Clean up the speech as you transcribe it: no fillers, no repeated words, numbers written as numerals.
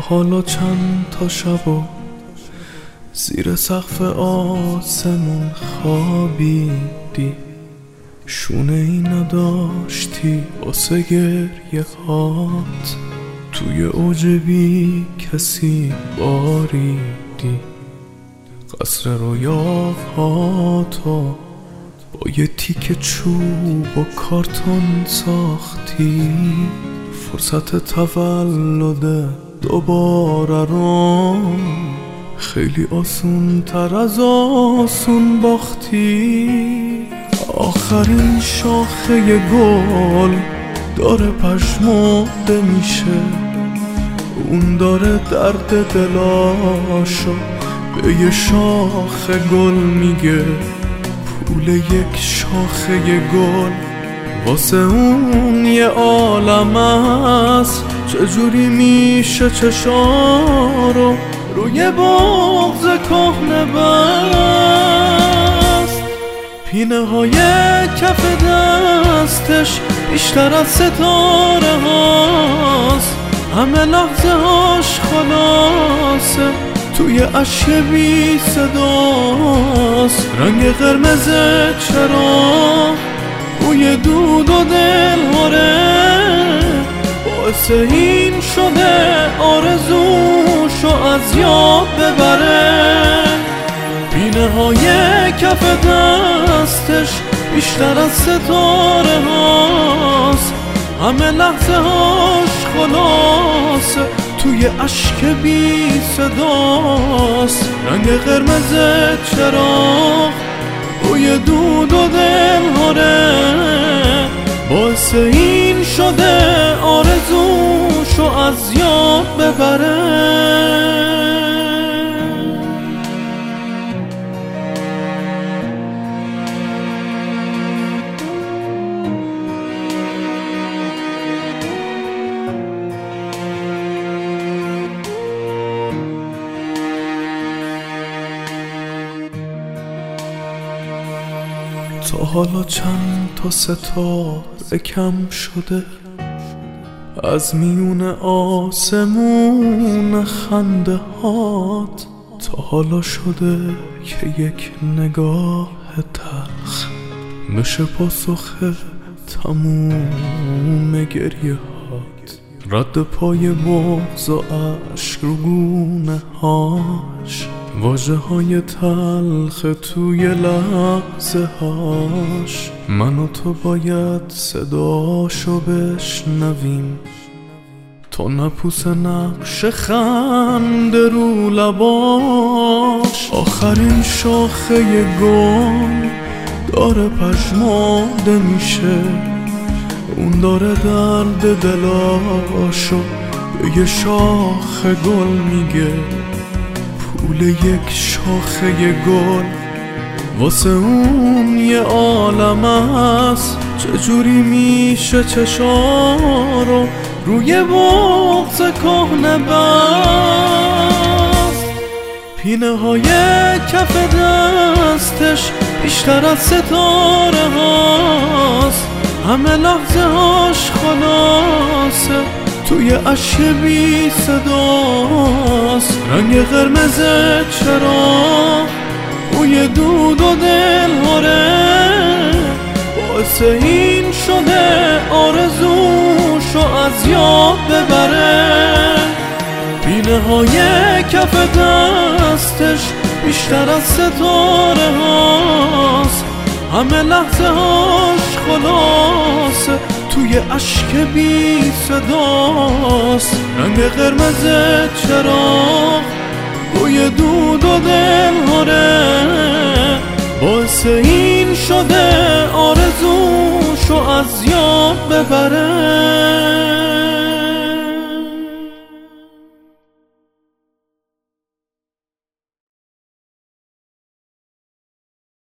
حالا چند تا شب و زیر سقف آسمون خوابیدی، شونه ای نداشتی واسه گریه هات، توی اوج بی کسی باریدی، قصر رویاهاتو با یه تیکه چوب و کارتون ساختی، فرصت تولد دوباره رو خیلی آسون تر از آسون باختی. آخرین شاخه گل داره پژمرده میشه، اون داره درد دلاشو به یه شاخه گل میگه، پول یک شاخه گل واسه اون یه عالم است. چجوری میشه چشارو روی بغض کهنه بست، پینه های کف دستش بیشتر از ستاره هاست، همه لحظه هاش خلاصه توی اشک بی صداست، رنگ قرمز چراغ روی دود و دلهاره باعث این شده آرزوشو از یاد ببره، پینه های کف دستش بیشتر از ستاره هاست، همه لحظه هاش خلاصه توی اشک بی صداست، رنگ قرمز چراغ روی دود و دلهاره باعث این شده آرزوشو از یاد ببره. تا حالا چند تا ستاره کم شده از میون آسمون خنده هات، تا حالا شده که یک نگاه تلخ بشه پاسخ تموم گریه هات، رد پای بغض و عشق رو گونه هاش، واژه های تلخ توی لحظه هاش، من و تو باید صداشو بشنویم تا نپوس نقش خنده رو لباش. آخرین شاخه گل داره پژمرده میشه، اون داره درد دلاشو به یه شاخه گل میگه، پول یک شاخه گل واسه اون یه عالم است. چجوری میشه چشارو روی بغض کهنه بست، پینه های کف دستش بیشتر از ستاره هاست، همه لحظه هاش خلاصه توی اشک بی صداست، رنگ قرمز چراغ روی دود و دلهاره باعث این شده آرزوشو از یاد ببره، پینه های کف دستش بیشتر از ستاره هاست، همه لحظه هاش خلاصه توی اشک بی صداست، رنگ قرمز چراغ روی دود و دلهاره باعث این شده آرزوشو از یاد ببره.